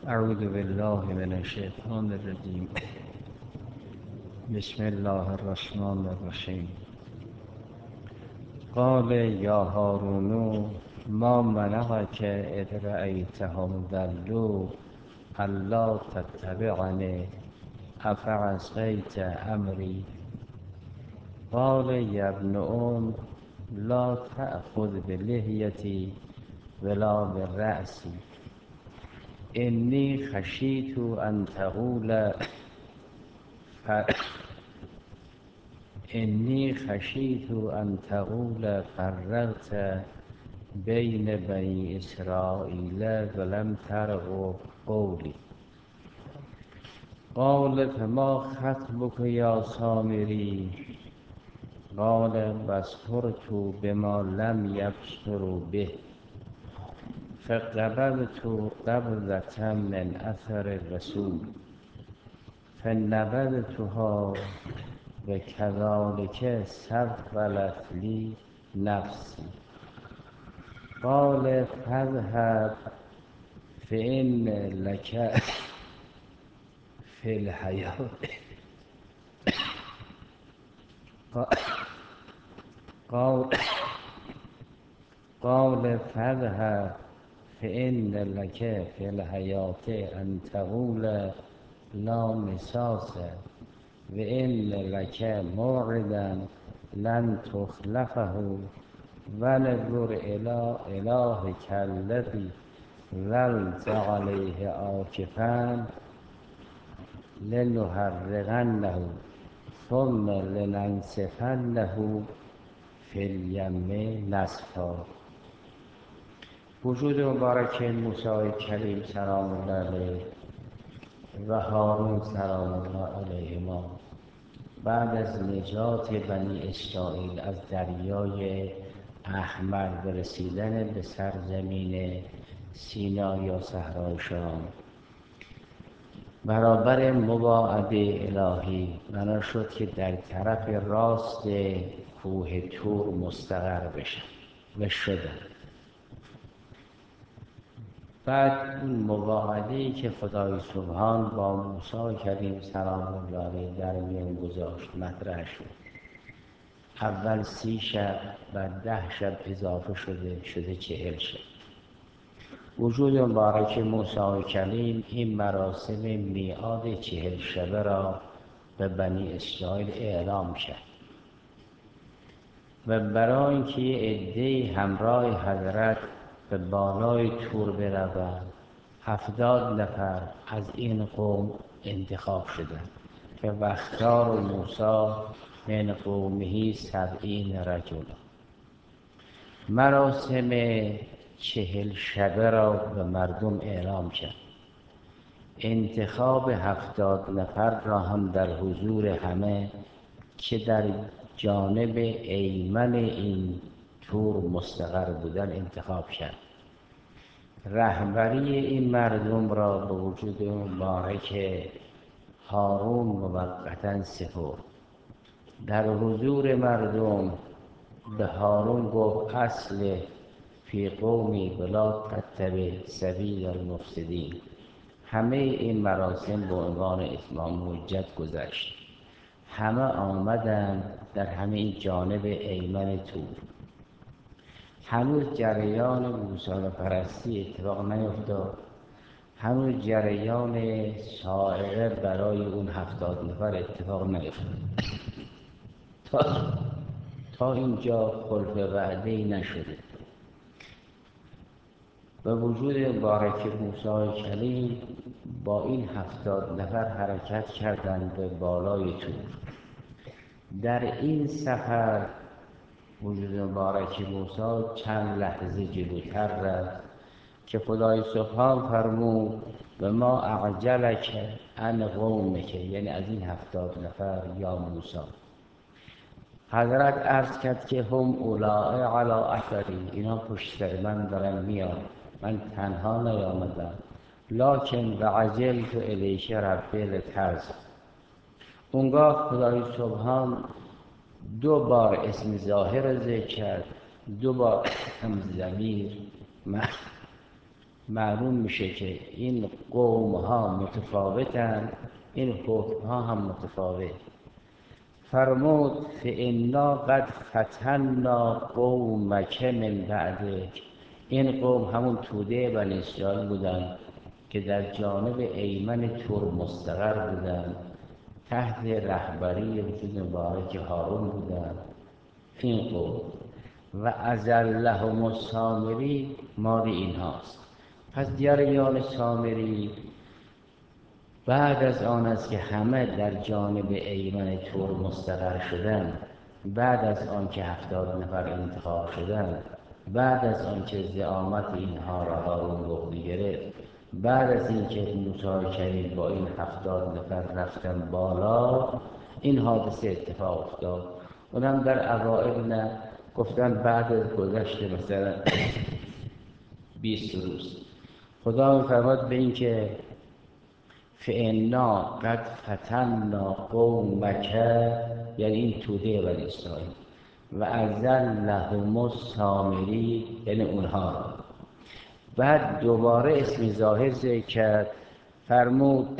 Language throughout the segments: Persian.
اعوذ بالله من الشیطان الرجیم. بسم الله الرحمن الرحیم. قال یا هارون ما منعک اذ رأیتهم ضلوا الا تتبعنی افعصیت امری قال یا ابن لا تأخذ بلحیتی ولا برأسی انی خشیت ان تقول فرقت بین بنی اسرائیل ولم ترقب قولی. قال فما خطبك یا سامری قال بصرت بما لم یبصروا به فقبضت قبضة من اثر الرسول فنبذتها وكذلك سولت لي نفسي. قال فاذهب فإن لك في الحياة قال فاذهب فإن لك في الحياة أن تقول لا مساس وإن لك موعدا لن تخلفه ونظر إلى إلهك الذي ظلت عليه عاكفا لنحرقنه ثم لننسفنه في الیم نسفا. وجود مبارک موسی کلیم سلام الله علیه و هارون سلام الله علیهما بعد از نجات بنی اسرائیل از دریای احمر و رسیدن به سرزمین سینا یا صحرای شام برابر مواعده الهی بنا شد که در طرف راست کوه طور مستقر بشن و شدن. بعد اون مواعده‌ای که خدای سبحان با موسی کلیم سلام الله علیه در میان گذاشت مطرح شد. اول 30 شب و 10 شب اضافه شده 40 شب. وجود مبارک موسی کلیم این مراسم میعاد 40 شبه را به بنی اسرائیل اعلام کرد و برای اینکه عده‌ای همراه حضرت به بالای طور بروند 70 نفر از این قوم انتخاب شدند که واختار موسی من قومه 70 رجلا. مراسم 40 شبه را به مردم اعلام کرد. انتخاب 70 نفر را هم در حضور همه که در جانب ایمن این طور مستقر بودن انتخاب کرد. رهبری این مردم را به وجود مبارک هارون موقتا سپرد. در حضور مردم به هارون گفت اصل فی قومی ولا تتبع سبیل المفسدین. همه این مراسم به عنوان اتمام حجت گذشت. همه آمدند در همه جانب ایمن طور. هنوز جریان گوساله پرستی اتفاق نیفتاد. هنوز جریان صاعقه برای اون 70 نفر اتفاق نیفتاد. تا اینجا خلف وعده‌ای نشده. به وجود مبارک موسی کلیم با این 70 نفر حرکت کردند به بالای طور. در این سفر وجود مبارک موسی چند لحظه جلوتر رفت که خدای سبحان فرمود و ما اعجلک عن قومک، یعنی از این 70 نفر یا موسی. حضرت عرض کرد که هم اولائی علی اثری، اینا پشت سر من دارن میان، من تنها نیامدم. لکن و عجلت الیک ربی لترضی. اونگاه خدای سبحان 2 بار اسم ظاهر ذکر کرد، 2 بار هم ضمیر معلوم میشه که این قوم ها متفاوتن، این حکم ها هم متفاوت. فرمود فانا قد فتنا قومک من بعدک، این قوم همون توده بنی اسرائیل بودن که در جانب ایمن تور مستقر بودن، تحت رهبری وجود مبارک هارون بودن. این قوم و اذلهم السامری مال اینهاست. پس جریان سامری بعد از آن است که همه در جانب ایمن تور مستقر شدند، بعد از آن که 70 نفر انتخاب شدند، بعد از آن که زعامت اینها را هارون به عهده گرفت، بعد از این که موسی کلیم با این 70 نفر رفتن بالا، این حادثه اتفاق افتاد. اونم در اوائل نه، گفتن بعد از گذشت مثلا 20 روز. خدا می‌فرماد به این که فانا قد فتنا قومک، یعنی این توده بنی اسرائیل، و اذلهم السامری، یعنی اونها. بعد دوباره اسم ظاهر ذکر کرد، فرمود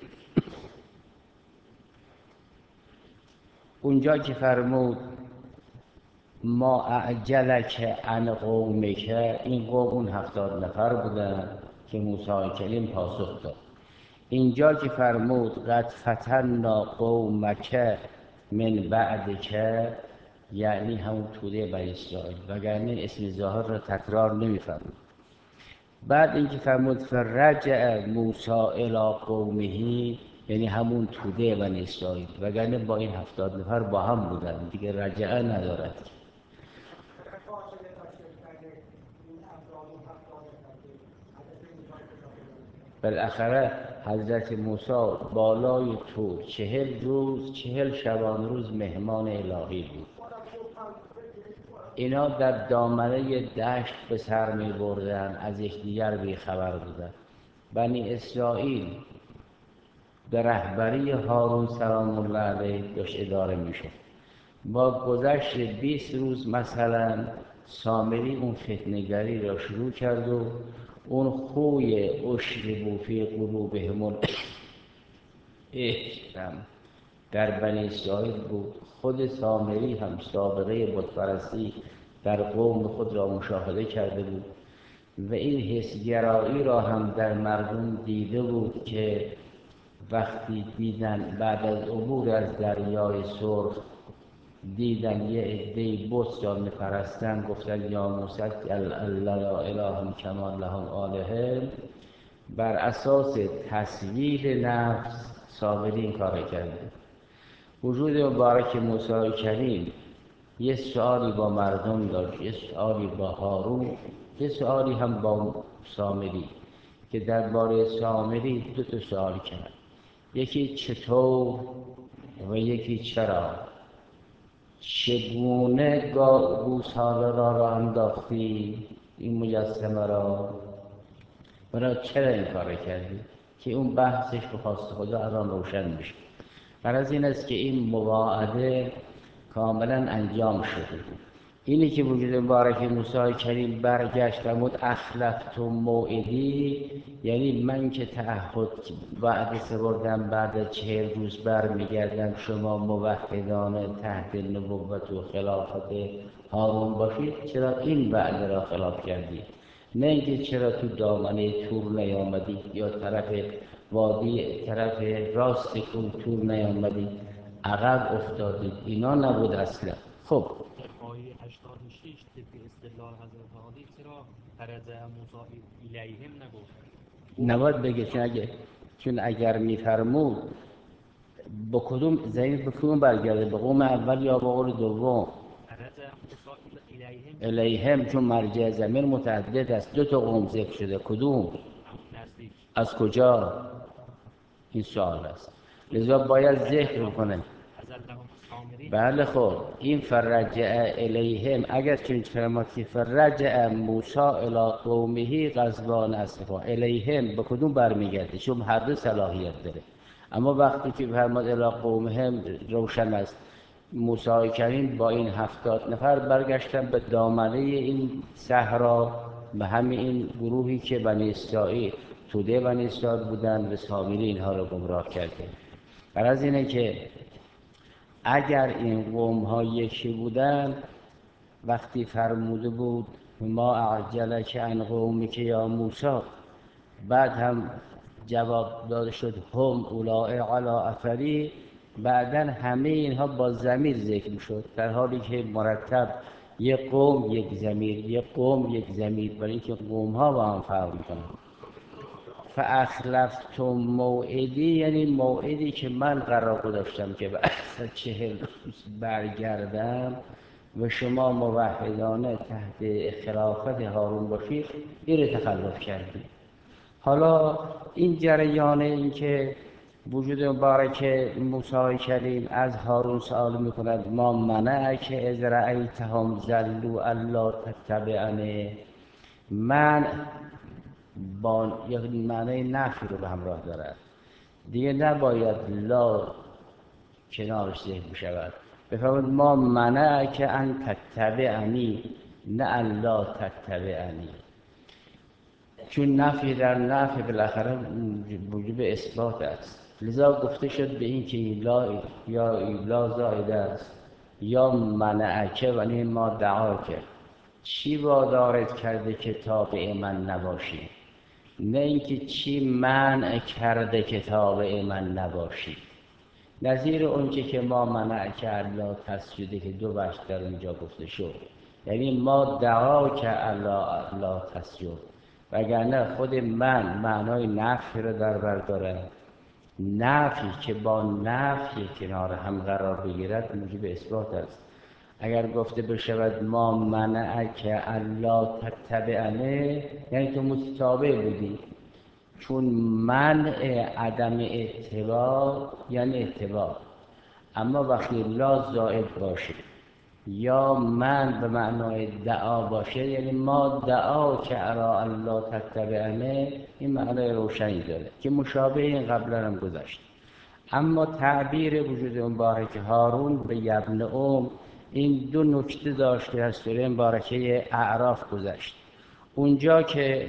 اونجا که فرمود ما اعجلک عن قومک، این قوم اون 70 نفر بودن که موسی کلیم پاسخ داد. اینجا که فرمود قد فتنا قومک من بعدک، یعنی همون توده بنی اسرائیل، وگرنه اسم ظاهر را تکرار نمی‌فرمود. بعد اینکه فرمود فرجع موسی الی قومه، یعنی همون توده بنی اسرائیل، وگرنه با این 70 نفر با هم بودن دیگه، رجعه ندارد. بالاخره حضرت موسی بالای طور 40 روز 40 شبانه روز مهمان الهی بود. اینا در دامنه دشت به سر می بردن، از یکدیگر بیخبر بودن. بنی اسرائیل به رهبری هارون سلام الله علیه داشت اداره می شد. با گذشت 20 روز مثلا سامری اون فتنه‌گری را شروع کرد و اون خوی اشربوا فی قلوبهم احترام در بنی اسرائیل بود. خود سامری هم سابقه بت‌پرستی در قوم خود را مشاهده کرده بود و این حسگرایی را هم در مردم دیده بود که وقتی دیدن بعد از عبور از دریای سرخ دیدن یه عده بت را می‌پرستن، گفتن یا موسی الله لا اله کما لهم آلهه. بر اساس تصویر نفس سامری این کار کرده. وجود مبارک موسی کلیم یه سؤالی با مردم داشت، یه سؤالی با هارون، یه سؤالی هم با سامری، که درباره سامری 2 سؤال کرد، یکی چطور و یکی چرا. چگونه گوساله را انداختی این مجسمه را، برای چرا این کار کردی، که اون بحثش به خواست خدا الان روشن میشه. غرض این است که این مواعده کاملا انجام شده. اینی که وجود مبارک موسی کریم برگشت فرمود اخلفتم موعدی، یعنی من که تعهد وعده سپردم بعد از 40 روز برمیگردم شما موحدانه تحت نبوت و خلافت هارون باشید، چرا این وعده را خلاف کردید؟ نه اینکه چرا تو دامنه تور نیامدید یا طرف وادی طرف راست تور نیامدید، عقب افتادید. اینا نبود اصلا. خب آیه 86 طبق استدلال حضرت عالی چرا فرجع موسی الیهم نگفت؟ نباید بگه، چون اگر میفرمود با کدوم ضمیر به کدوم برگرده، به قوم اول یا به قول دوم؟ فرجع موسی الیهم الیهم، چون مرجع ضمیر متعدد است، 2 قوم ذکر شده، کدوم؟ نزدیک. از کجا؟ این سوال است، لذا باید ذکر کنه. بله خب این فرجع الیهم اگر چنین فرماتی فرجع موسی الی قومه غضبان اسفا، الیهم به کدوم برمیگرده؟ چون هر دو صلاحیت داره. اما وقتی که فرماد الی قومهم روشن است. موسی کریم با این 70 نفر برگشتن به دامنه این صحرا به همین این گروهی که بنی اسرائیل توده بنی اسرائیل بودن به سامری اینها رو گمراه کرده. غرض اینه که اگر این قوم ها یکی بودن، وقتی فرموده بود ما اعجلک عن قومک یا موسی، بعد هم جواب داده شد هم اولائی علی اثری، بعدا همه اینها با ضمیر ذکر شد، در حالی که مرتب یک قوم یک ضمیر، یک قوم یک ضمیر، برای اینکه قوم ها با هم فرق میکنن. فاخلفتم موعدی یعنی موعدی که من قرار گذاشتم که بعد 40 روز برگردم و شما موحدانه تحت خلافت هارون باشید، این رو تخلف کردید. حالا این جریان این که وجود مبارک موسی کلیم از هارون سوال میکند ما منعک اذ رأیتهم ضلوا الا تتبعنی، من با یک معنی نفی رو به همراه دارد، دیگه نباید لا کنارش ذکر بشود. بفرمود ما منعک ان تتبعنی نه الا تتبعنی، چون نفی در نفی بالاخره موجب اثبات است، لذا گفته شد به این که لا یا لا زائده است یا منعکه و نه ما دعاکه، چی وادارت کرده که تابع من نباشی، نه اینکه چی منع کرده که تابع من نباشی. نظیر اونچه که ما منعکه الا تسجده که دو بخش در اونجا گفته شد، یعنی ما دعاکه الا تسجد، وگرنه خود من معنای نفی رو در بر داره، نفی که با نفی کنار هم قرار بگیرد موجب اثبات است. اگر گفته بشود ما منعک الا تتبعنی یعنی تو متابع بودی، چون منع عدم اتباع یعنی اتباع، اما وقتی لا زائد باشه یا من به معنای دعا باشه یعنی ما دعا که ارا الله تتبعنی، این معنای روشنی داره که مشابه این قبلا هم گذشت. اما تعبیر وجود مبارک هارون به یبن این دو نکته داشت که از سوره مبارکه اعراف گذشت. اونجا که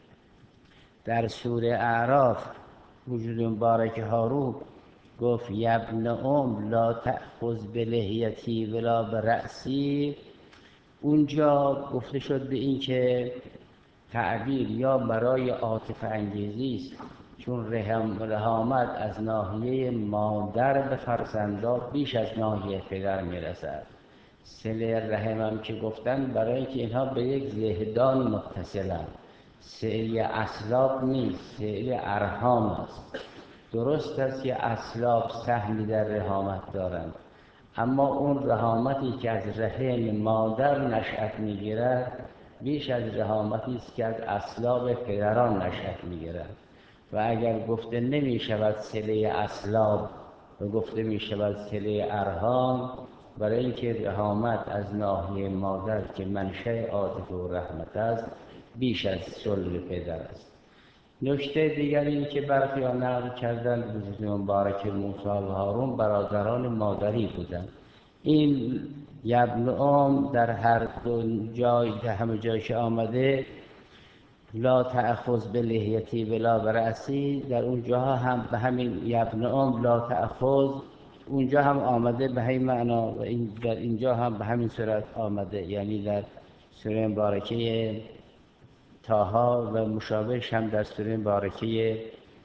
در سوره اعراف وجود مبارک هارون گفت یبن لا تأخذ بلحیتی ولا برأسی، اونجا گفته شد به این که تعبیر یا برای عاطفه انگیزی است، چون رحامت از ناحیه مادر به فرزندان بیش از ناحیه پدر میرسد. صله رحم هم که گفتن برای اینکه اینها به یک زهدان متصلند، صله اسلاب نیست، صله ارحام است. درست است که اسلاب سهمی در رحامت دارند، اما اون رحامتی که از رحم مادر نشأت میگیرد بیش از رحامتی است که از اسلاب پدران نشأت میگیرد. و اگر گفته نمی شود صله اسلاب و گفته می شود صله ارحام، برای اینکه رحامت از ناحیه مادر که منشأ عاطفه و رحمت است بیش از صلب پدر است. نکته دیگری این که برخیان نقل کردند وجود مبارک موسی و هارون برادران مادری بودند. این یبن در هر دو جای، در همه جای که آمده لا تأخذ بلحیتی ولا برأسی، در اونجاها هم به همین یبن لا تأخذ اونجا هم آمده به همین معنا و در اینجا هم به همین صورت آمده، یعنی در سوره مبارکه طه و مشابهش هم در سوره مبارکه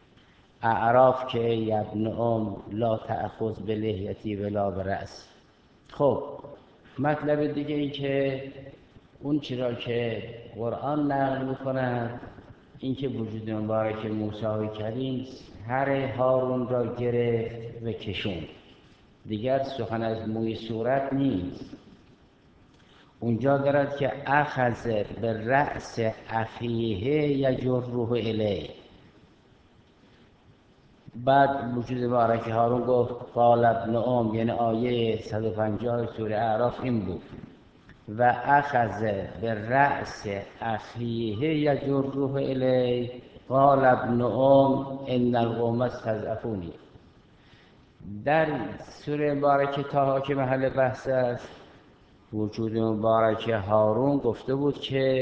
اعراف که یبن لا تأخذ بلحیتی ولا برأس. خب مطلب دیگه این که اون چرا که قرآن نقل می‌کند این که وجود مبارک موسی کریم هر هارون را گرفت و کشوند، دیگر سخن از موی صورت نیست. اونجا دارد که اخذ به رأس اخیه یجره الیه، بعد وجود مبارک هارون گفت قال ابن یعنی آیه 150 سوره اعراف این بود و اخذ به رأس اخیه یجره الیه قال ابن ان القوم استضعفونی. در سوره مبارکه طه که محل بحث است وجود مبارک هارون گفته بود که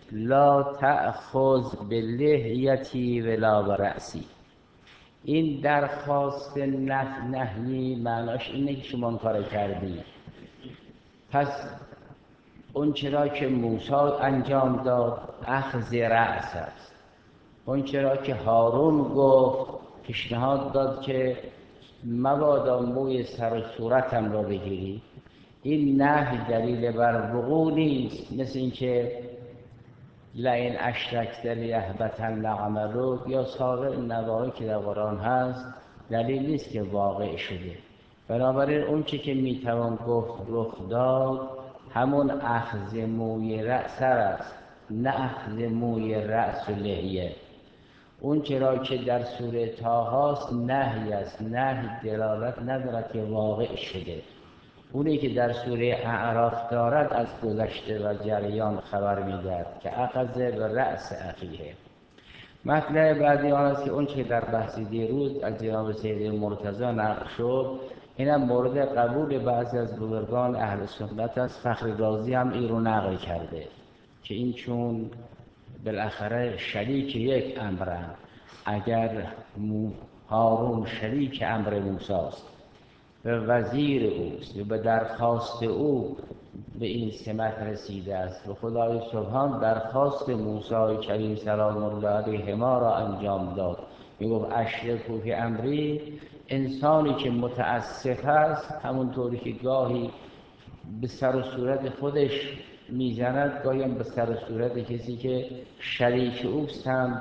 لا تأخذ بلحیتی ولا برأسی. این درخواست نهی معناش اینه که شما این کار کردی، پس اون چرا که موسی انجام داد اخذ رأس است. اون چرا که هارون گفت، پیشنهاد داد که مبادا موی سر و صورتم را بگیری، این نهی دلیل بر وقوع نیست. مثل این که لئن اشرکت لیحبطن عملک یا سایر نواهی که در قرآن هست دلیل نیست که واقع شده. بنابراین اون چی که میتوان گفت رخ داد همون اخذ موی سر است، نه اخذ موی رأس و لحیه. اون چرا که در سوره طه هست نهی است، نهی دلالت ندارد که واقع شده. اونی که در سوره اعراف دارد از گذشته و جریان خبر میدهد که اخذ به رأس اخیه. مطلب بعدی آن است که اون چه در بحث دیروز از جناب سید مرتضی نقل شد، اینم مورد قبول بعضی از بزرگان اهل سنت است. فخر رازی هم این رو نقل کرده که این چون بالاخره شریک یک امرن، اگر هارون شریک امر موسی است، به وزیر اوست و به درخواست او به این سمت رسیده است و خدای سبحان درخواست موسی کریم سلام الله علیه ما را انجام داد. میگفت اشرکوا فی امری. انسانی که متاسف است همونطوری که گاهی به سر و صورت خودش میزند، گاهی هم به سر و صورت کسی که شریک اوست هم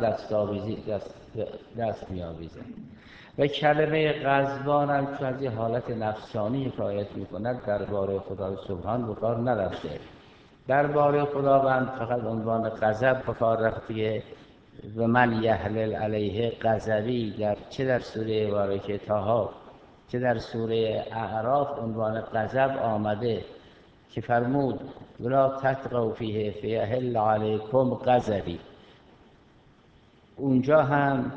دست میآویزد. و کلمه غضبان هم چون از حالت نفسانی حکایت میکند درباره خدای سبحان به کار نرفته. درباره خداوند فقط عنوان غضب به کار رفته و من یحلل علیه غضبی چه در سوره بارکه طه چه در سوره اعراف عنوان غضب آمده که فرمود ولا تطغوا فیه فیحل علیکم غضبی. اونجا هم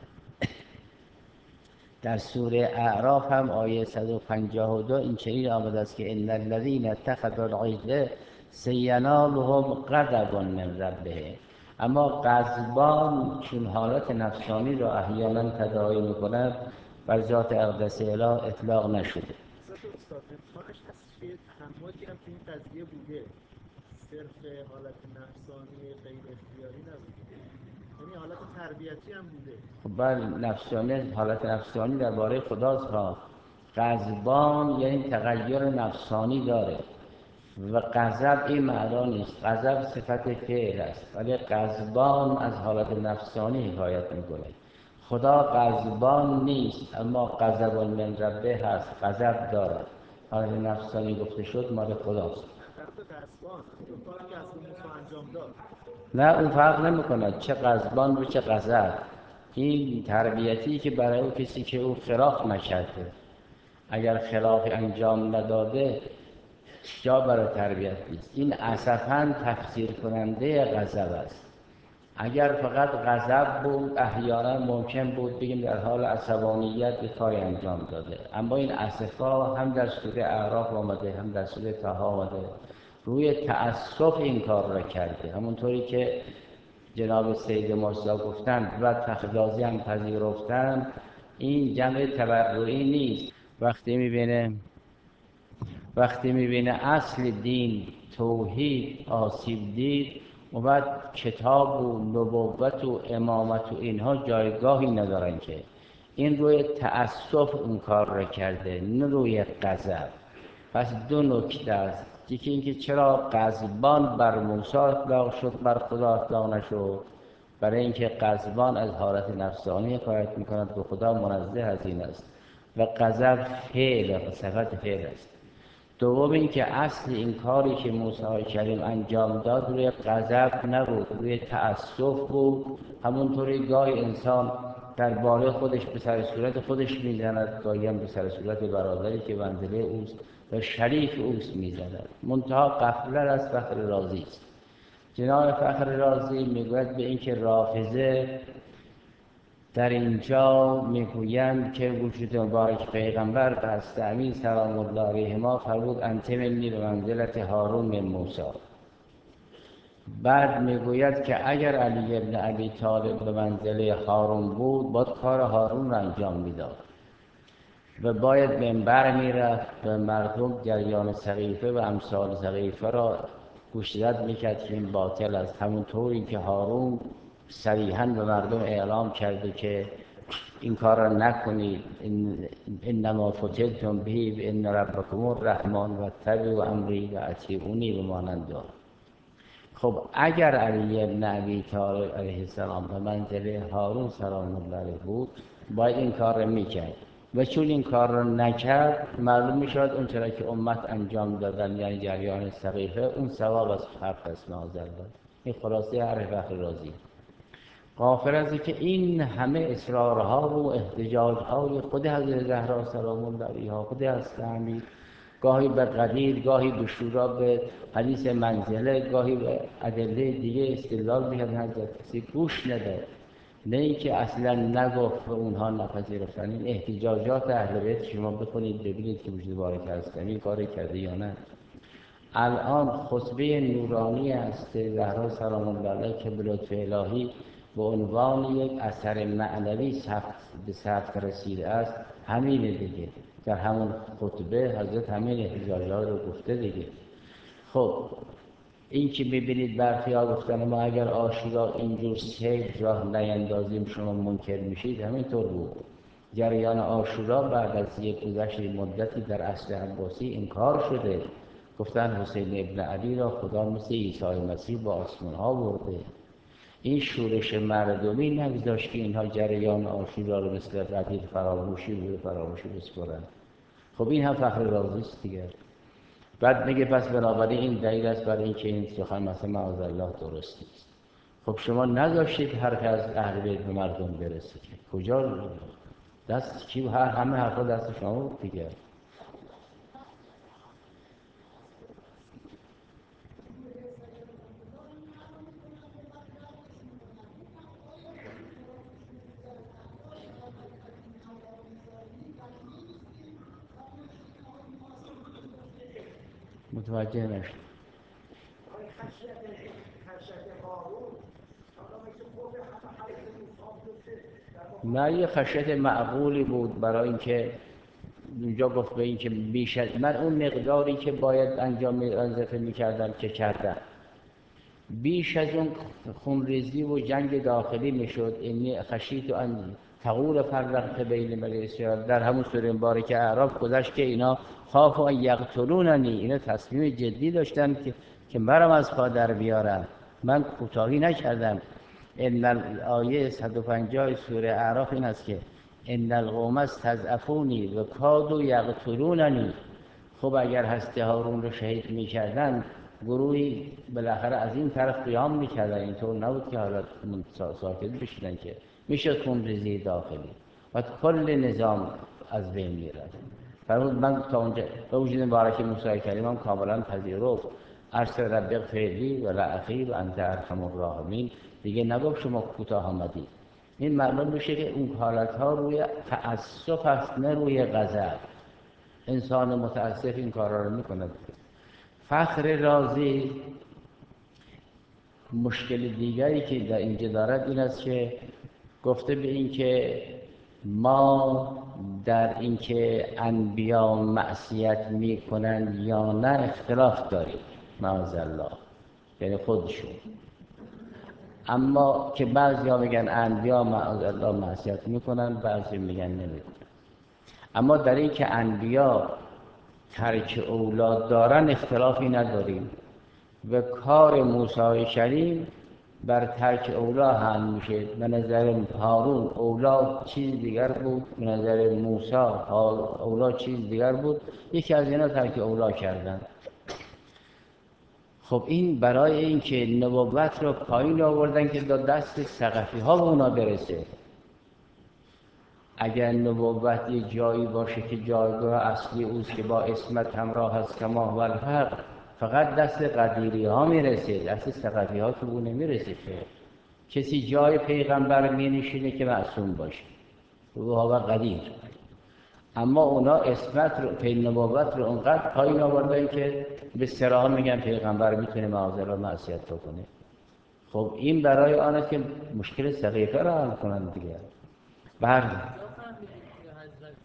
در سوره اعراف هم آیه 152 این چنین آمده است که ان الذین اتخذوا العجل سینالهم غضب من ربهم. اما غضبان چون حالت نفسانی را احیانا تداعی می‌کند بر ذات اقدس اله اطلاق نشده. استاد امکانش هست که تحملی هم که این قضیه بوده، صرف حالت نفسانی غیر اختیاری نبوده، یعنی حالت تربیتی هم بوده. خب بله، نفسانی، حالت نفسانی درباره خداست ها. غضبان یعنی تغییر نفسانی داره و غضب این معنا نیست. غضب صفت فعل است ولی غضبان از حالت نفسانی حکایت میکنه. خدا غضبان نیست اما غضب من ربه هست، غضب دارد. حالت نفسانی گفته شد مال خداست. غضبان کاری که از موسی انجام داد، نه اون فرق نمی‌کند چه غضبان و چه غضب. این تربیتی که برای اون کسی که او خلاف نکرده، اگر خلاف انجام نداده جا برای تربیت نیست. این اسفاً تفسیر کننده غضب است. اگر فقط غضب بود احیانا ممکن بود بگیم در حال عصبانیت به کاری انجام داده، اما این اسفا هم در سوره اعراف آمده هم در سوره طه آمده، روی تأسف این کار را کرده. همونطوری که جناب سید مرتضی گفتند و فخررازی هم پذیرفتند، این جمع تبرعی نیست. وقتی میبینه اصل دین توحید آسیب دید و بعد کتاب و نبوت و امامت و اینها جایگاهی ندارن که این روی تأسف اون کار را کرده نه روی غضب. پس دو نکته است. یکی اینکه چرا غضبان بر موسی اطلاق شد بر خدا اطلاق نشد؟ برای اینکه غضبان از حالت نفسانی حکایت میکند و خدا منزه از این است و غضب فعل، صفت فعل است. دوم اینکه اصل این کاری که موسی کریم انجام داد روی غضب نبود، روی تأسف بود. همونطوری گاهی انسان درباره خودش به سر صورت خودش میزند، گاهی هم به سر صورت برادری که منزله اوست و شریف اوست میزند. منتها غفلت از فخر رازی است. جناب فخر رازی میگوید به اینکه رافضه در اینجا میگویند که وجود مبارک پیغمبر به حضرت امین سلام الله علیهما فرمود انت منی به منزلت هارون من موسی. بعد میگوید که اگر علی ابن ابی طالب به منزله هارون بود باید کار هارون را انجام میداد و باید منبر میرفت و مردم جریان سقیفه و امثال سقیفه را گوشزد میکرد که این باطل است، همونطوری که هارون صریحاً به مردم اعلام کرده که این کار را نکنید، انما فتنتم به و ان ربکم الرحمن و اتبعوا امری و اطیعونی به مانند دار. خب اگر علی ابن ابی طالب علیه السلام به منزله هارون سلام الله علیه بود باید این کار را میکرد و چون این کار را نکرد معلوم میشد اون چرا که امت انجام دادن یعنی جریان سقیفه اون ثواب از حق است معاذالله. این خلاصه حرف فخر رازی. غافل از که این همه اصرارها و احتجاجهای خود حضرت زهرا سلام الله علیها خود هستند، گاهی به قدیر، گاهی به شورا، به حدیث منزله، گاهی به ادله دیگه استدلال می‌کردن، حضرت کسی گوش نداد، نه اینکه اصلا نگفت و اونها نپذیرفتن. این احتجاجات اهل بیت شما بخونید ببینید که وجود بارک هستن این کاری کرده یا نه. الان خطبه نورانی است زهرا سلام الله علیها که به لطف الهی به عنوان یک اثر معنوی به ثبت رسیده است همینه دیگه. در همون خطبه حضرت همین احتجاجات رو گفته دیگه. خب این که میبینید برخی ها گفتن ما اگر عاشورا اینجور سیف راه نیندازیم شما منکر میشید، همینطور بود. جریان عاشورا بعد از یک گذشت مدتی در عصر عباسی انکار شده، گفتن حسین ابن علی را خدا مثل عیسی مسیح با آسمان ها برده. این شورش مردمی نگذاشت که اینها جریان عاشورا رو مثل قدیر فراموشی بسپرن. خب این هم فخر رازی است دیگه. بعد میگه پس بنابراین این دلیل است برای اینکه این سخن مثلا معاذالله درست نیست. خب شما نذاشتید حرف از اهل بیت به مردم برسه که کجا دست کی همه حرفا دست شما بود دیگه. متوجه نشد. نه یه خشیت معقولی بود برای اینکه اونجا گفت به این که بیش از من اون مقداری که باید انجام وظیفه می‌کردم که کردم، بیش از اون خونریزی و جنگ داخلی میشد. اینی خشیت ان تقول فرقت بین بنی اسرائیل در همون سوره مبارکه اعراف گذشت که اینا خاف ان یقتلوننی، اینا تصمیم جدی داشتن که مرا از پا در بیارن. من کوتاهی نکردم. ان آیه 150 سوره اعراف این است که ان القوم استضعفونی و کادوا یقتلوننی. خب اگر هسته هارون رو شهید میکردن گروهی بالاخره از این طرف قیام میکردن، اینطور نبود که حالا ساکت بشیدن که میشد خونریزی داخلی و کل نظام از بین میرفت. فرمود من تا اونجا به وجود مبارک موسی کلیم کاملا پذیرفت. عرض رب اغفر لی و لاخی و انت ارحم الراحمین. دیگه نگفت شما کوتاه آمدید. این معلوم میشه که اون حالتها روی تعسف است نه روی غضب. انسان متاسف این کارا رو میکنه. فخر رازی مشکل دیگری که در اینجا دارد این است که گفته به این که ما در اینکه انبیا معصیت میکنند یا نه اختلاف داریم معاذالله، یعنی خودشون. اما که بعضیا میگن انبیا معاذالله معصیت میکنن، بعضی میگن نمیکنن. اما در این که انبیا ترک اولاد دارن اختلافی نداریم و کار موسی کریم بر ترک اولاد هم میشه. به نظر هارون اولاد چیز دیگر بود، به نظر موسی اولاد چیز دیگر بود. یکی از اینا ترک اولاد کردن. خب این برای اینکه نبوت رو پایین آوردن که تا دست ثقفی ها به اونا برسه. اگر نبوت یک جایی باشه که جایگاه اصلی اوست که با عصمت همراه است کما هو الحق، فقط دست قدیری ها میرسه، دست ثقفی ها که اون نمیرسه. که کسی جای پیغمبر مینشینه که معصوم باشه و هو قدیر. اما اونا عصمت رو نبوت رو اونقدر پایین آوردن که به صراحت میگن پیغمبر میتونه معاذالله معصیت بکنه. خب این برای آن است که مشکل سقیفه را حل کنند دیگه. بله کجا فهمیدید که حضرت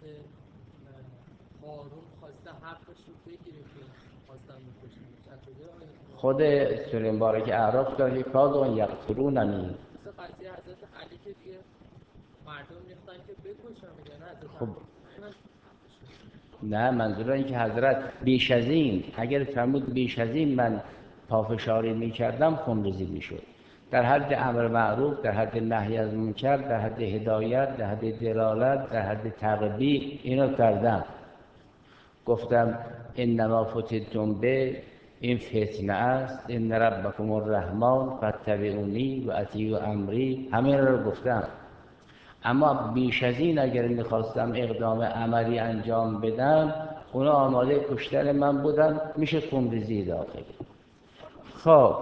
هارون خواسته حقش رو بگیره که خواستن بکشنش؟ از کجا آیه خود سوره مبارک اعراف داره که کادون یقتلوننی. مثل قضیه حضرت علی که دیگه مردم میختن که بکشن، میگن حضرت خب علی نه، منظور این که حضرت بیش از این، اگر فرمود بیش از این من پافشاری میکردم خونریزی میشد. در حد امر معروف، در حد نهی از منکر، در حد هدایت، در حد دلالت، در حد تقبیح اینو کردم. گفتم انما فتنتم به، این فتنه است، ان ربکم الرحمن فاتبعونی و اطیعوا امری، همین رو گفتم. اما بیش از این اگر میخواستم اقدام عملی انجام بدم، اونا آماده کشتن من بودن، میشه خونریزی داخلی. خب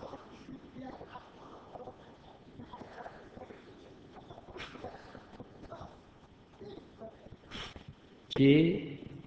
چی؟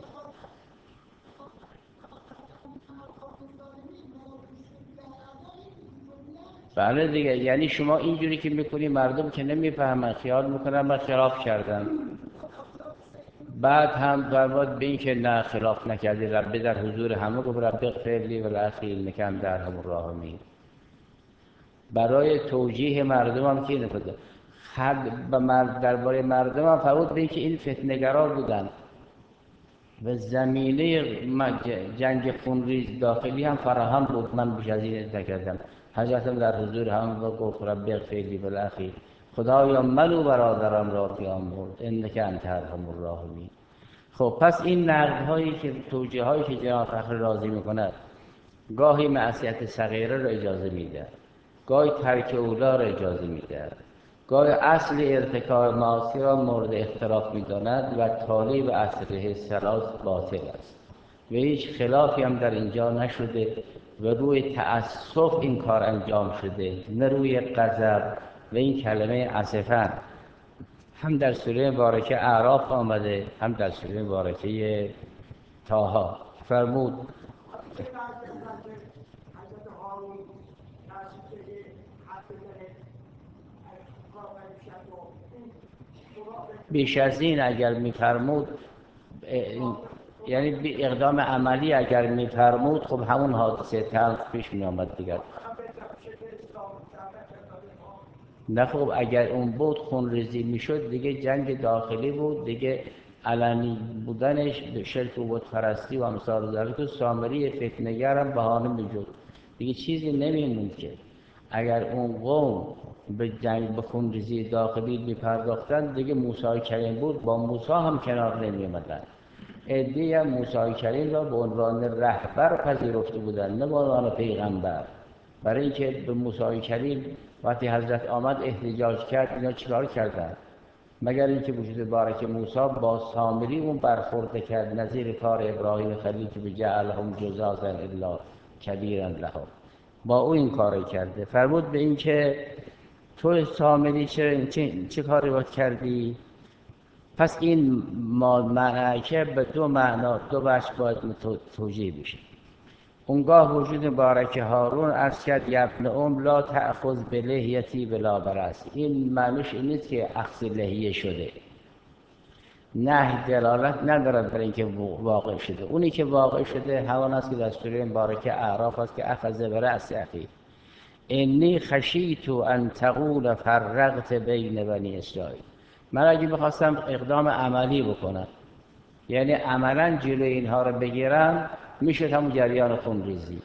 بله دیگه، یعنی شما اینجوری که میکنی مردم که نمیفهمن، خیال میکنن من خلاف کردم. بعد هم فرمود به این که نه خلاف نکردی، رب در حضور همه گفت رب اغفر لی و لاخی انک انت ارحم الراحمین. برای توجیه مردم هم که نفذه درباره مردم هم فرمود به این که این فتنه‌گرا بودن و زمینه جنگ خونریز داخلی هم فراهم بود. من بیش از این نکردم. حضرتم در حضور هم و گفت رب اغفر لی و لاخی، خدایا من و برادرم را بیامرز انک انت ارحم الراحمین. خب پس این نقدهایی که توجیه هایی که جناب فخر رازی میکند، گاهی معصیت صغیره را اجازه میده، گاهی ترک اولا را اجازه میده، گاهی اصل ارتکاب معاصی را مورد اختلاف میداند و تالی و اصله ثلاث باطل است و هیچ خلافی هم در اینجا نشده و روی تأسف این کار انجام شده، نه روی غضب. و این کلمه اسفن هم در سوره مبارکه اعراف آمده، هم در سوره مبارکه طه. فرمود بیش از این اگر می‌فرمود، یعنی اقدام عملی اگر می‌فرمود، خب همون حادثه تلخ پیش می‌آمد دیگر. نه خب اگر اون بود خونریزی میشد دیگه، جنگ داخلی بود دیگه، علنی بودنش شرک و بت پرستی و امثال ذلک، و سامری فتنه‌گر هم بهانه میشد دیگه، چیزی نمیموند که. اگر اون قوم به جنگ به خونریزی داخلی میپرداختن دیگه، موسی کریم بود، با موسی هم کنار نمیومدن. عده‌ای هم موسی کریم را به عنوان رهبر پذیرفته بودن، نه به عنوان پیغمبر. برای اینکه به موسی کریم وقتی حضرت آمد احتجاج کرد، اینا چیکار کردن؟ مگر اینکه وجود بارک موسی با سامری اون برخورد کرد، نظیر کار ابراهیم خلیل که بجعلهم جزازا الا کبیرا لهم، با او این کار کرده. فرمود به این که تو سامری چه کاری باید کردی؟ پس این معرکه به دو معنا، دو وجه باید توجیه بشه. اونگاه وجود مبارک هارون عرض کرد یبن لا تأخذ بلحیتی بلا برأس، این معنیش این نیست که اخذ لحیه شده، نه دلالت ندارد برای اینکه واقع شده. اونی که واقع شده همان است که در سوره مبارکه اعراف است که اخذ برأس اخی، انی خشیت ان تقول فرقت بین بنی اسرائیل. من اگه بخواستم اقدام عملی بکنم، یعنی عملا جلوی اینها رو بگیرم، میشد همون جریان خونریزی.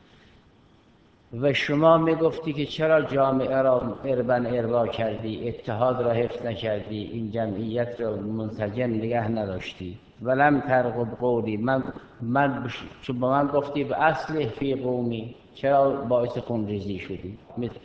و شما میگفتی که چرا جامعه را اربا کردی، اتحاد را حفظ نکردی، این جمعیت را منسجم نگه نداشتی. ولم ترقب قولی، چون با من گفتی به اصل فی قومی، چرا باعث خونریزی شدی؟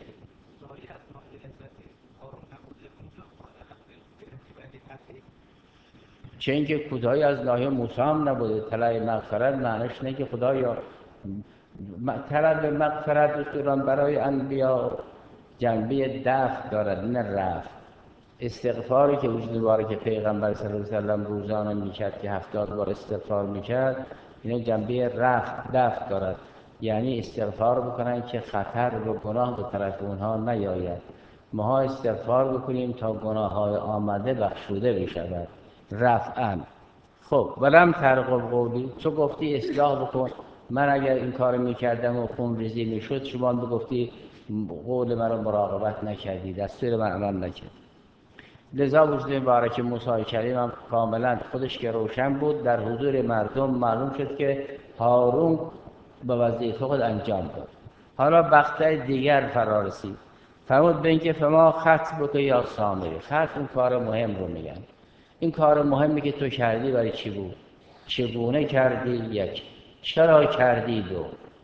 چه اینکه کوتاهی از ناحیه موسی هم نبوده. طلب مغفرت معنیش نه که خدایا طلب مغفرت رسولان برای انبیا جنبه دفع دارد، نه رفع. استغفاری که وجود مبارک پیغمبر صلی الله علیه و سلم روزانه میکرد که 70 بار استغفار میکرد، اینا جنبه رفع دفع دارد. یعنی استغفار بکنن که خطر و گناه به طرف اونها نیاید. ما استغفار بکنیم تا گناه های آمده بخشوده بشود رفعاً. خب ولم ترقب قولی، تو گفتی اصلاح بکن، من اگر این کار میکردم و خون ریزی میشد شما بگفتی قول من رو مراقبت نکردی، دستور من عمل نکردی. لذا وجود مبارک موسی کریم هم کاملا خودش که روشن بود، در حضور مردم معلوم شد که هارون به وظیفه خود انجام داد. حالا بخته دیگر فرا رسید، فرمود به اینکه فما خطبک یا سامری، خط اون کار مهم رو میگن. این کار مهمی که تو کردی برای چی بود؟ چگونه کردی؟ یک. چرا کردی؟ دو.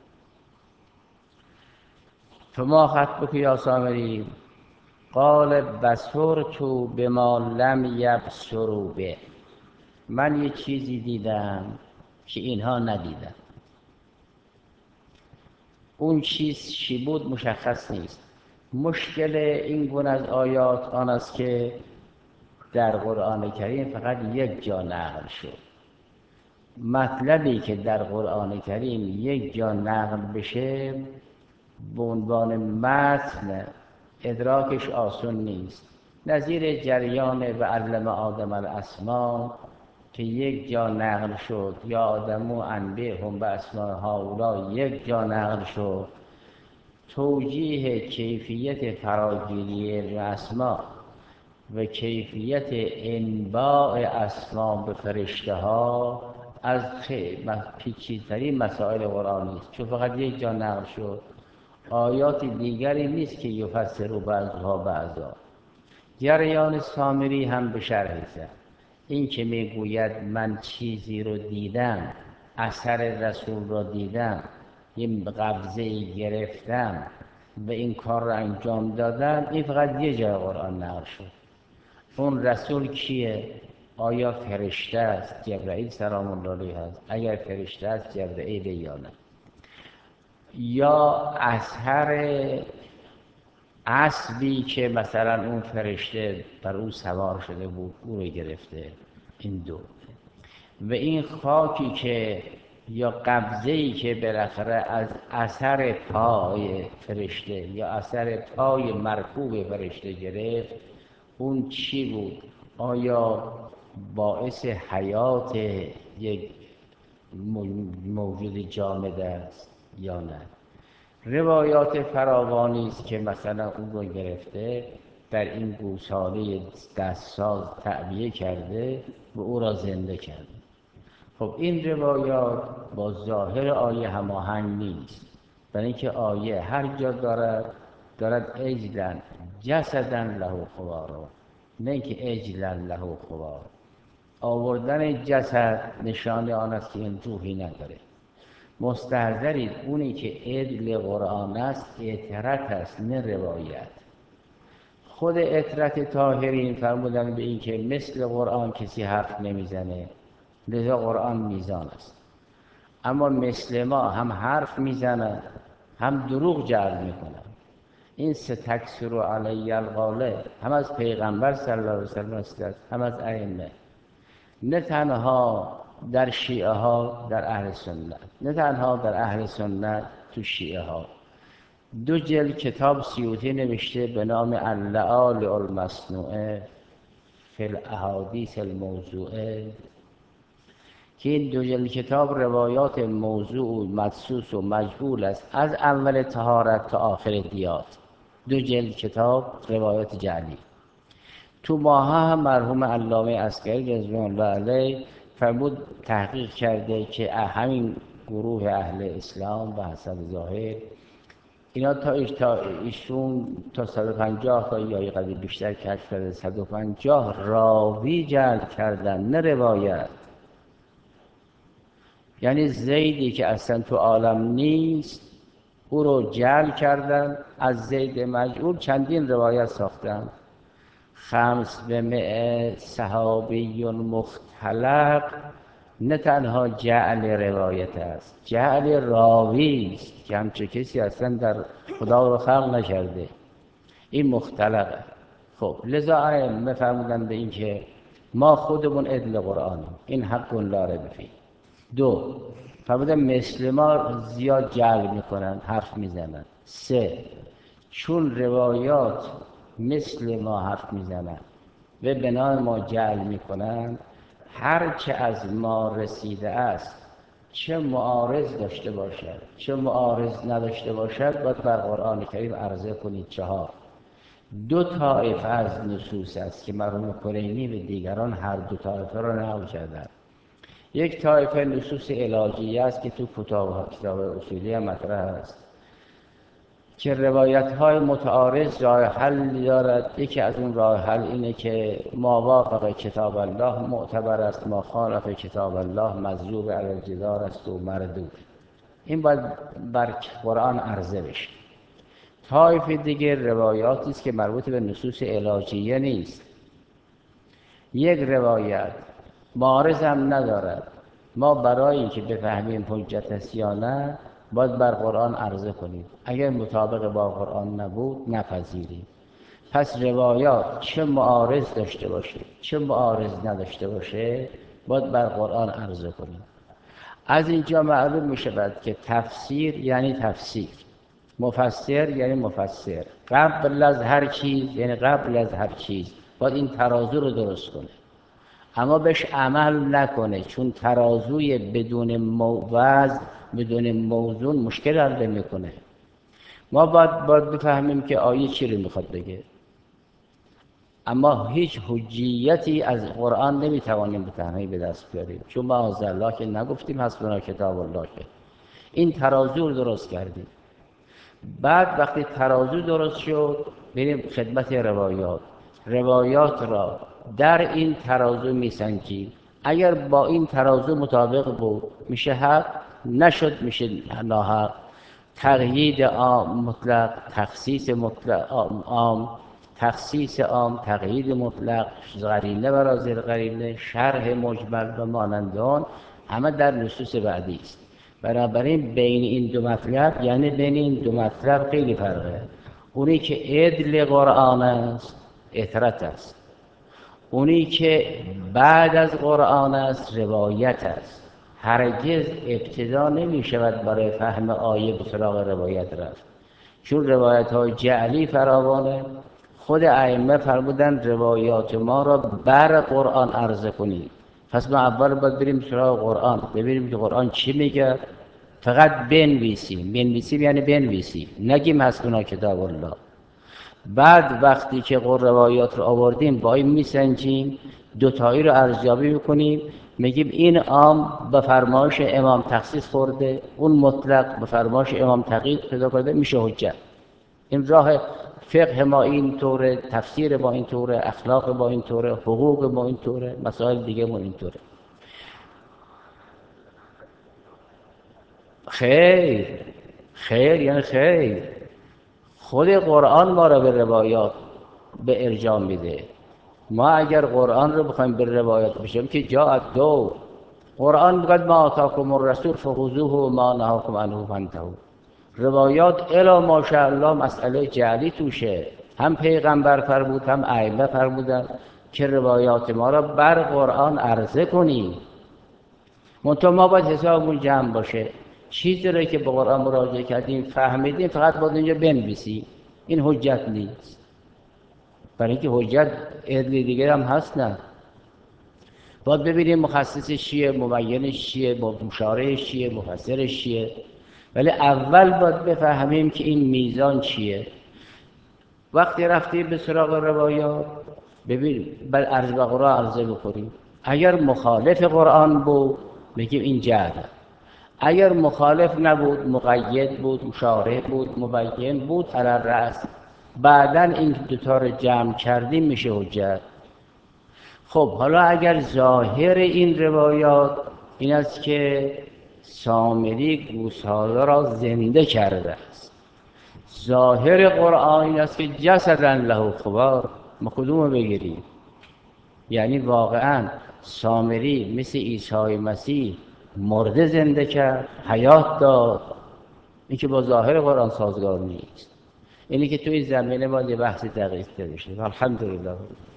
فما خطبک یا سامری قال بصرت بما لم یبصروا به، من یه چیزی دیدم که اینها ندیدن. اون چیز چی بود مشخص نیست. مشکل این گونه از آیات آن است که در قرآن کریم فقط یک جا نقل شد. مطلبی که در قرآن کریم یک جا نقل بشه به عنوان متن ادراکش آسان نیست. نظیر جریان و علم آدم الاسماء که یک جا نقل شد، یا آدمو انبئهم باسماء هؤلاء یک جا نقل شد. توجیه کیفیت فراگیری اسماء و کیفیت انباء اسماء به فرشته ها از پیچیده‌ترین مسائل قرآن است، چون فقط یک جا نقل شد. آیات دیگری نیست که یفسروا بعضها بعضا. جریان سامری هم به شرح زد. این که میگوید من چیزی رو دیدم، اثر رسول رو دیدم، یه قبضه‌ای گرفتم و این کار رو انجام دادم، این فقط یه جای قرآن نقل شد. اون رسول کیه؟ آیا فرشته است؟ جبرئیل سلام الله علیه است. اگر فرشته است جبرئیل یا نه؟ یا اثر اسبی که مثلا اون فرشته بر او سوار شده بود او رو گرفته. این دو. و این خاکی که یا قبضه‌ای که بالاخره از اثر پای فرشته یا اثر پای مرکوب فرشته گرفت، اون چی بود؟ آیا باعث حیات یک موجود جامد است یا نه؟ روایات فراوانی است که مثلا اون رو گرفته در این گوساله دستساز تعبیه کرده و او را زنده کرده. خب این روایات با ظاهر آیه هماهنگ نیست، برای اینکه آیه هر جا دارد اجلن جسدن له خوار، نه اینکه اجلن له خوار. آوردن جسد نشانه آن است که این روحی نداره. مستحضرید اونی که عدل قرآن است اطرت است نه روایت. خود اطرت طاهرین فرمودن به این که مثل قرآن کسی حرف نمیزنه، لذا قرآن میزان است. اما مثل ما هم حرف میزنن هم دروغ جعل میکنن. این ستکثر علی القوله هم از پیغمبر صلی الله علیه وسلم است، هم از ائمه. نه تنها در شیعه ها در اهل سنت، نه تنها در اهل سنت تو شیعه ها. 2 جلد کتاب سیوطی نوشته به نام اللآلئ المصنوعه فی الاحادیث الموضوعه که این 2 جلد کتاب روایات موضوع و مدسوس و مجهول است، از اول طهارت تا آخر دیات. 2 جلد کتاب روایات جعلی. تو ماها هم مرحوم علامه عسکری رضوان الله علیه فرمود تحقیق کرده که همین گروه اهل اسلام و حسب ظاهر اینا تا ایشون تا 150 تا یا قدر بیشتر کشف کرده، 150 راوی جلب کردن نه روایت. یعنی زیدی که اصلا تو عالم نیست او رو جلب کردن، از زید مجهول چندین روایت ساختن. 500 صحابی مختلق نه تنها جعل روایت است، جعل راوی است که همچه کسی اصلا در خدا رو خلق نکرده. این مختلقه. خب لذا ائمه فرمودن به این که ما خودمون عدل قرآنیم، این حق لا ریب فیه. دو، فرمودن مثل ما زیاد جعل میکنن، حرف میزنن. سه، چون روایات مثل ما حرف میزنن و بنا ما جعل میکنن، هرچه از ما رسیده است چه معارض داشته باشد چه معارض نداشته باشد باید بر قرآن کریم عرضه کنید. چهار، دو طایفه از نصوص است که مرحوم کلینی و دیگران هر دو طایفه را نقل کردند. یک طایفه نصوص علاجیه است که تو کتاب اصولی هم مطرح است که روایت‌های متعارض راه حل دارد. یکی از اون راه حل اینه که ما وافق کتاب الله معتبر است، ما خالف کتاب الله مضروب علی الجدار است و مردود. این باید بر قرآن عرضه بشه. طایفه دیگه روایاتی است که مربوط به نصوص علاجیه نیست. یک روایت معارض هم ندارد، ما برای اینکه بفهمیم حجت است یا نه باید بر قرآن عرضه کنیم. اگر مطابق با قرآن نبود نپذیریم. پس روایات چه معارض داشته باشه چه معارض نداشته باشه باید بر قرآن عرضه کنیم. از اینجا معلوم می شود که تفسیر یعنی تفسیر، مفسر یعنی مفسر، قبل از هر چیز یعنی قبل از هر چیز باید این ترازو رو درست کنه، اما بهش عمل نکنه، چون ترازوی بدون وزن بدون موزون مشکل حل میکنه. ما باید بفهمیم که آیه چی رو میخواد بگه، اما هیچ حجیتی از قرآن نمیتوانیم به تنهایی به دست بیاریم، چون معاذالله که نگفتیم حسبنا کتاب الله، که این ترازو رو درست کردیم. بعد وقتی ترازو درست شد بریم خدمت روایات را در این ترازو میسنجیم. اگر با این ترازو مطابق بود میشه حق، نشد میشه ناحق. تقیید عام مطلق، تخصیص مطلق عام، تخصیص عام، تقیید مطلق، قرینه برای زیر قرینه، شرح مجمل و مانند آن همه در نصوص بعدی است. بنابراین بین این دو مطلب یعنی بین این دو مطلب خیلی فرقه. اونی که عدل قرآن است اطرت است، اونی که بعد از قرآن است روایت است. هرگز ابتدا نمی شود برای فهم آیه به سراغ روایت رفت، چون روایت های جعلی فراوانه. خود ائمه فرمودن روایات ما را بر قرآن عرضه کنید. پس ما اول باید بریم سراغ قرآن، ببینیم که قرآن چی میگه، فقط بنویسیم یعنی بنویسیم، نگیم حسبنا کتاب الله. بعد وقتی که روایات رو آوردیم با این میسنجیم، دوتایی رو ارزیابی میکنیم، میگیم این عام به فرمایش امام تخصیص خورده، اون مطلق به فرمایش امام تقیید پیدا کرده، میشه حجت. این راه فقه ما این طوره، تفسیر ما این طوره، اخلاق ما این طوره، حقوق ما این طوره، مسائل دیگه ما این طوره. خیر یعنی خیر. خود قرآن ما را به روایات به ارجاع میده. ما اگر قرآن رو بخوایم به روایات بشیم که جاء دو، قرآن بگوید ما آتاکم الرسول فخذوه و ما نهاکم عنه فانتهوا. روایات الا ماشاءالله مسئله جعلی توشه، هم پیغمبر فرمود هم ائمه فرمودن که روایات ما را بر قرآن عرضه کنیم. منتها ما باید حسابمون جمع باشه، چیزی رو که به قرآن مراجعه کردیم فهمیدیم فقط باید اینجا بنویسیم، این حجت نیست. برای اینکه حجت عدل دیگه هم هست نه، باید ببینیم مخصصش چیه، مبینش چیه، مشارحش چیه، مفسرش چیه. ولی اول باید بفهمیم که این میزان چیه. وقتی رفتیم به سراغ روایات ببین بل عرض به قرآن عرضه بکنیم. اگر مخالف قرآن بود بگیم این جهل، اگر مخالف نبود مقید بود، مشارح بود، مبین بود، علی الرأس. بعداً این دوتا رو جمع کردیم میشه حجت. خب حالا اگر ظاهر این روایات این است که سامری گوساله را زنده کرده است، ظاهر قرآن این است که جسدا له خوار، ما کدوم رو بگیریم؟ یعنی واقعاً سامری مثل عیسی مسیح مرده زنده کرد، حیات داد، این که با ظاهر قرآن سازگار نیست. اینی که توی زمینه باید یه بحث دقیق بشه. الحمدلله.